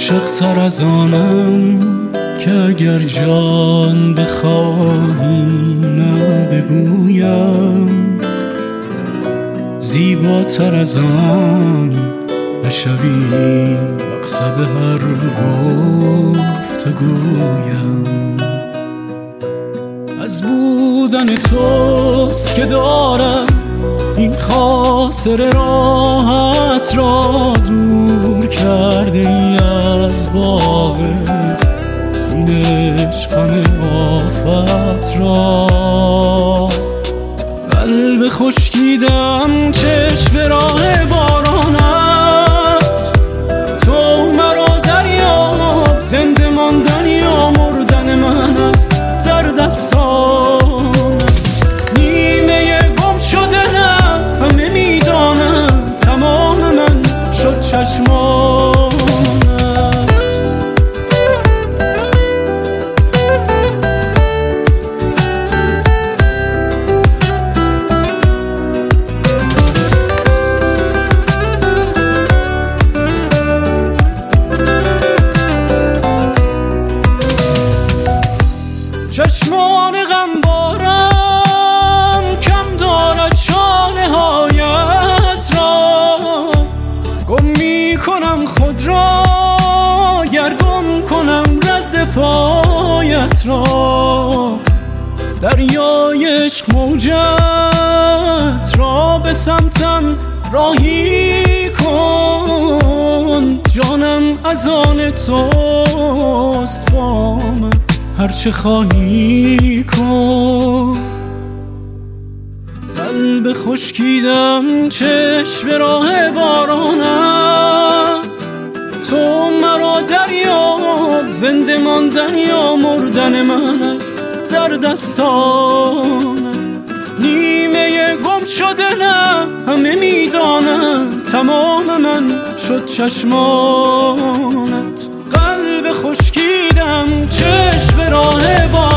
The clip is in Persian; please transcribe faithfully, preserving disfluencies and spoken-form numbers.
عاشق‌تر از آنم که اگر جان بخواهی نبگویم، زیباتر از آنی نشوی مقصد هر گفتگویم. از بودن توست که دارم این خاطر راحت را، دور کرده ای از باغ این عشقان آفت را. قلب خشکیدم چشم به راه بارانت، تو مرا دریاب، زنده ماندن یا مردن من از در دستانت. نیمه گم شده نه همه میدانم، تمام من شد چشمانت. چشمان غمبارم کم دارد شانه هایت را، گم می کنم خود را گر گم کنم رد پایت را. دریای عشق موجت را به سمتم راهی کن، جانم از آن توست با من هرچه خواهی کن. قلب خشکیدم چشم به راه بارانت، تو مرا دریاب، زنده ماندن یا مردن من از در دستانت. نیمه گم شده نه همه میدانم، تمام من شد چشمانت. قلب خشکیدم چشم به راه بارانت،